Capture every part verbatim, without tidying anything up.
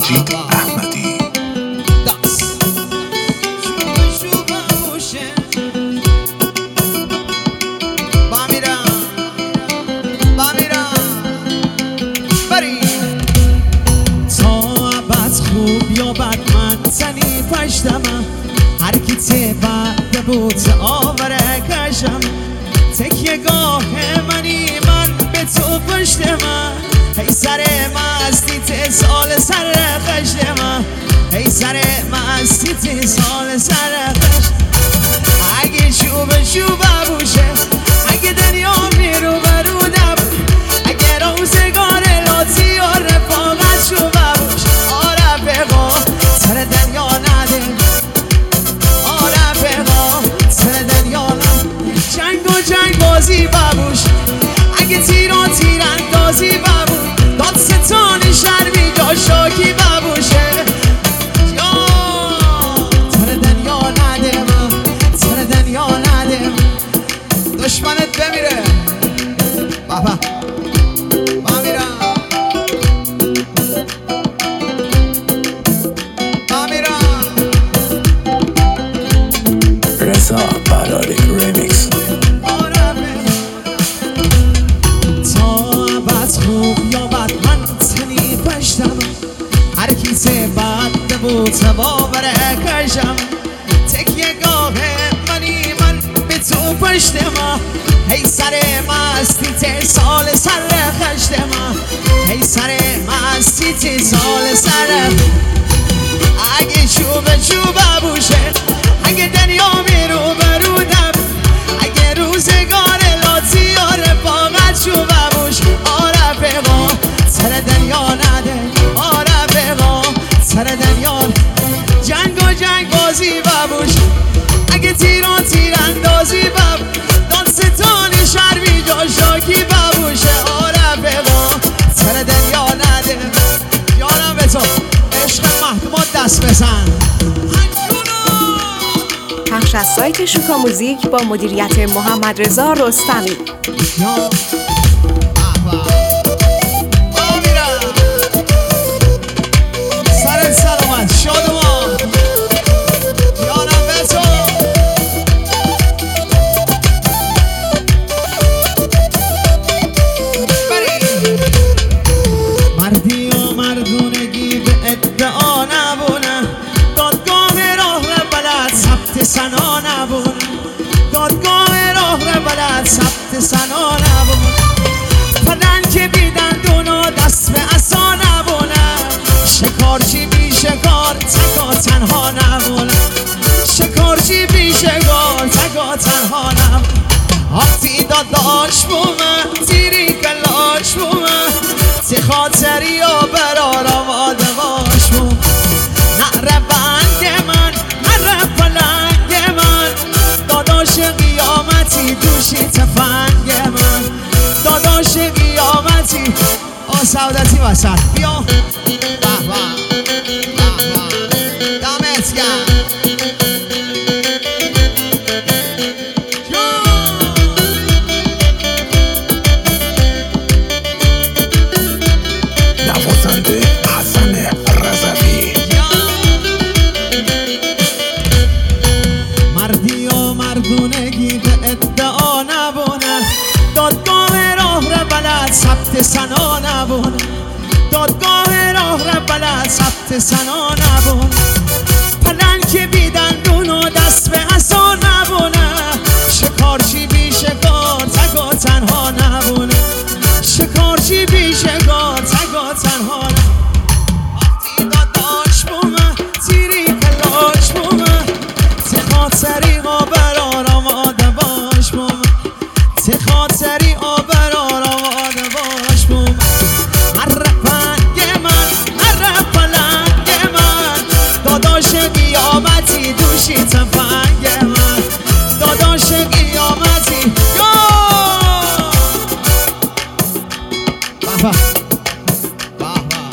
مجید احمدی. هر کی تبعد بود آوره کشم تکیه گاه منی من به تو پشت من هی سر مستی سال سر خشت من هی سر مستی سال سر خشت اگه شوب شوب بوشه اگه دنیا میرو برو نبود اگه روزگار لاتی و رفاقت شوب بوشه آره بگو سر دنیا نده جنگ بازی بابوش اگه تیران تیر اندازی بابوش داد ستانی شرمی جا شاکی بابوشه یا تر دنیا نده من تر دنیا نده دشمنت بمیره بابا بمیرم بمیرم رضا براری ریمیکس. هر کی سبد بود باوره کشم تکیه گاه منی من به تو پشت ما هی سر مستی ته سال سر خشت ما هی سر مستی ته سال سر اگه چوب چوب بوشه اگه دنیا میرو برو نب اگه روزگار لاتی و رفاقت چوب بوش آره بگو سر دنیا نده آره بگو سر دنیا جنگ و جنگ بازی ببوش اگه تیران تیر اندازی بب دان ستانی شرمی جا شاکی ببوشه آره بگو سر دنیا نده یارم به تو عشق محتمات دست بزن پخش از سایت شوکا موزیک با مدیریت محمد رضا رستمی. سنا نبون دادگاه راه رو بلد ثبت سنا نبون پدن که بیدن دونو دست به عصا نبونه شکارچی بی شکار تکا تنها نبونه شکارچی بی شکار تکا تنها نبونه آفتی داداش بومه تیری کلاش بومه تی خاطری و برار آواده باش بومه نعره بند من نعره پلنگ داداش قیامتی دوشی تفنگ من داداش قیامتی آ سعادتی وسط بیا به به دمت گرم نوازنده حسن رضوی. مردی و مردونگی به ادعا نبونه دادگاه راه رو بلد ثبت سنا نبونه دادگاه راه رو بلد ثبت سنا نبونه پلنگ که بیدن دونو دست به عصا نبونه شکارچی بی شکار تگا تنها نبونه شکارچی بی شکار تگا تنها نبونه آفتی داداش بومه تیری کلاش بومه تی خاطری آبر آراماده باش بومه تی خاطری آبر آراماده باش بومه هر پنگ من هر پلنگ من داداش قیامتی دوشی تفنگ من داداش قیامتی یا بابا بابا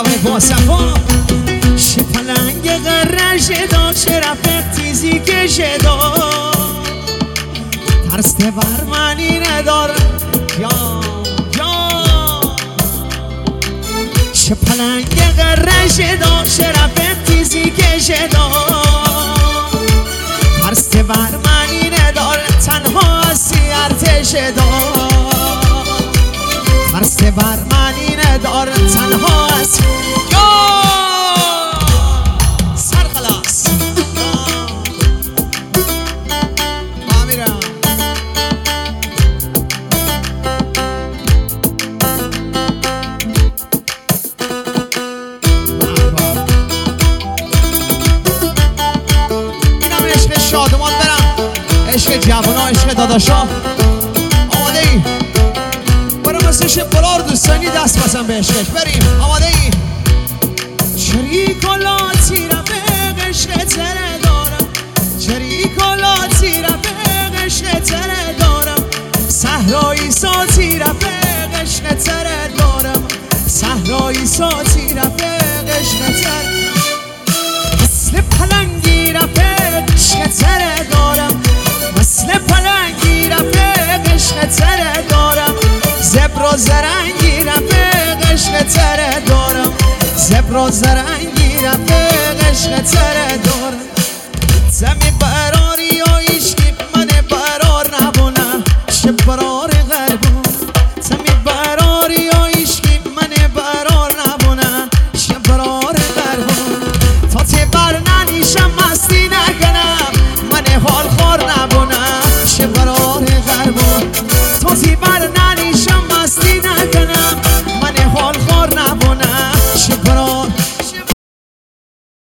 آی با صفا چه پلنگ قرشه دا چه رفت تیزی کشه دا ترس برمنی نداره یا یا چه پلنگ قرشه دا چه رفت تیزی کشه دا ترس برمنی نداره تنها هستی ارتش دا ترس برمنی نداره تنها هستی سرخلاص شادمان برم عشق جوانا عشق داداشا آماده ای برم مثل شبلار دوستانی دست بزن به عشقش بریم آماده ای شریک و لاتی رفق عشق تره دارم شریک و لاتی رفق عشق تره دارم صحرایی ساتی رفق عشق تره دارم صحرایی ساتی رفق عشق تره مثل پلنگی رفق عشق تره دارم مثل پلنگی رفق عشق تره دارم زبر و زرنگی رفق عشق تره دارم زبر و زرنگی رفق عشق تره دارم زمین براری و ایشکی من برار نبونم چه برار